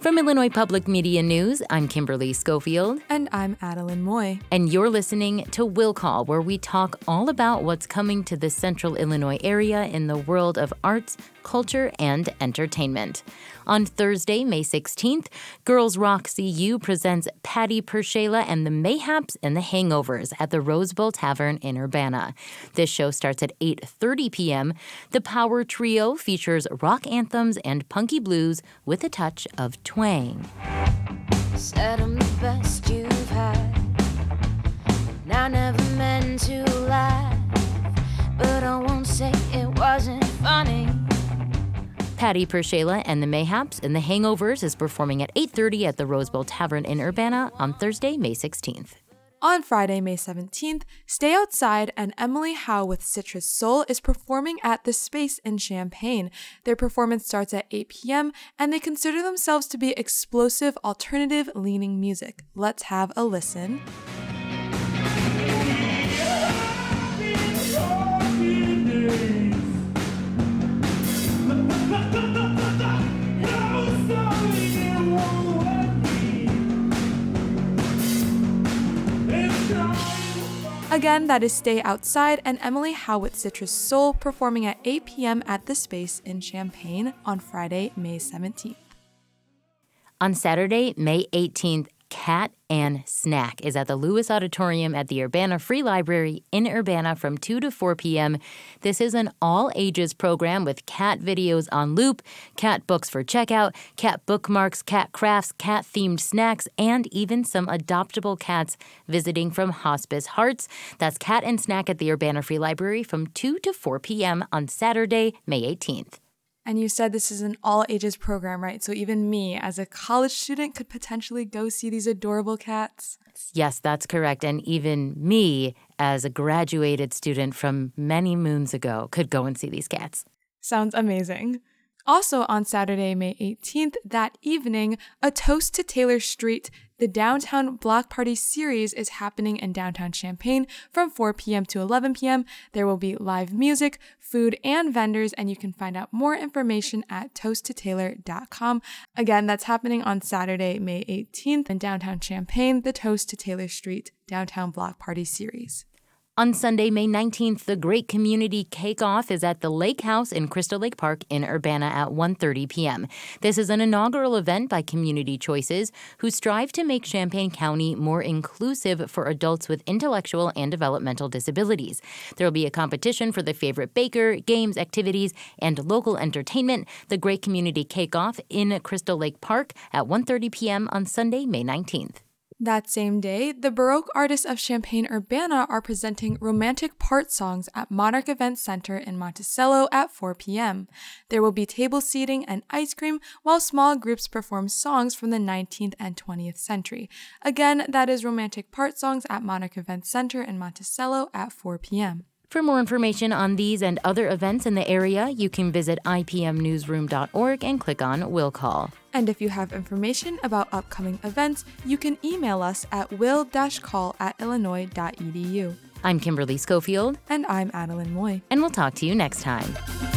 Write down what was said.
From Illinois Public Media News, I'm Kimberly Schofield. And I'm Adeline Moy. And you're listening to Will Call, where we talk all about what's coming to the central Illinois area in the world of arts, culture, and entertainment. On Thursday, May 16th, Girls Rock CU presents Patty Pershela and the Mayhaps and the Hangovers at the Rose Bowl Tavern in Urbana. This show starts at 8:30 p.m. The Power Trio features rock anthems and punky blues with a touch of twang. Said I'm the best you've had, and I never meant to laugh, but I won't say it wasn't funny. Patty Pershela and the Mayhaps and the Hangovers is performing at 8:30 at the Rose Bowl Tavern in Urbana on Thursday, May 16th. On Friday, May 17th, Stay Outside and Emily Howe with Citrus Soul is performing at The Space in Champaign. Their performance starts at 8 p.m., and they consider themselves to be explosive, alternative-leaning music. Let's have a listen. Again, that is Stay Outside and Emily Howe with Citrus Soul performing at 8 p.m. at The Space in Champaign on Friday, May 17th. On Saturday, May 18th, Cat and Snack is at the Lewis Auditorium at the Urbana Free Library in Urbana from 2 to 4 p.m. This is an all-ages program with cat videos on loop, cat books for checkout, cat bookmarks, cat crafts, cat-themed snacks, and even some adoptable cats visiting from Hospice Hearts. That's Cat and Snack at the Urbana Free Library from 2 to 4 p.m. on Saturday, May 18th. And you said this is an all-ages program, right? So even me, as a college student, could potentially go see these adorable cats? Yes, that's correct. And even me, as a graduated student from many moons ago, could go and see these cats. Sounds amazing. Also on Saturday, May 18th, that evening, A Toast to Taylor Street, the Downtown Block Party series is happening in downtown Champaign from 4 p.m. to 11 p.m. There will be live music, food, and vendors, and you can find out more information at toasttotaylor.com. Again, that's happening on Saturday, May 18th in downtown Champaign, the Toast to Taylor Street Downtown Block Party series. On Sunday, May 19th, the Great Community Cake-Off is at the Lake House in Crystal Lake Park in Urbana at 1:30 p.m. This is an inaugural event by Community Choices, who strive to make Champaign County more inclusive for adults with intellectual and developmental disabilities. There will be a competition for the favorite baker, games, activities, and local entertainment. The Great Community Cake-Off in Crystal Lake Park at 1:30 p.m. on Sunday, May 19th. That same day, the Baroque artists of Champaign-Urbana are presenting romantic part songs at Monarch Event Center in Monticello at 4 p.m. There will be table seating and ice cream while small groups perform songs from the 19th and 20th century. Again, that is romantic part songs at Monarch Event Center in Monticello at 4 p.m. For more information on these and other events in the area, you can visit ipmnewsroom.org and click on Will Call. And if you have information about upcoming events, you can email us at will-call@illinois.edu. I'm Kimberly Schofield. And I'm Adeline Moy. And we'll talk to you next time.